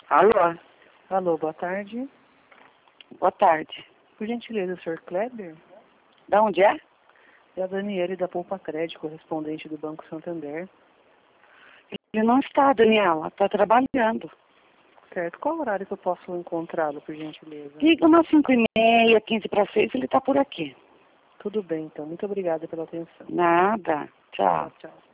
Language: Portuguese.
Alô? Alô, boa tarde. Boa tarde. Por gentileza, o senhor Kleber? Da onde é? É a Daniele da Poupa Crédito, correspondente do Banco Santander. Ele não está, Daniela. Está trabalhando. Certo. Qual horário que eu posso encontrá-lo, por gentileza? Liga umas 5h30, 15 para 6, ele está por aqui. Tudo bem, então. Muito obrigada pela atenção. Nada. Tchau. Tchau.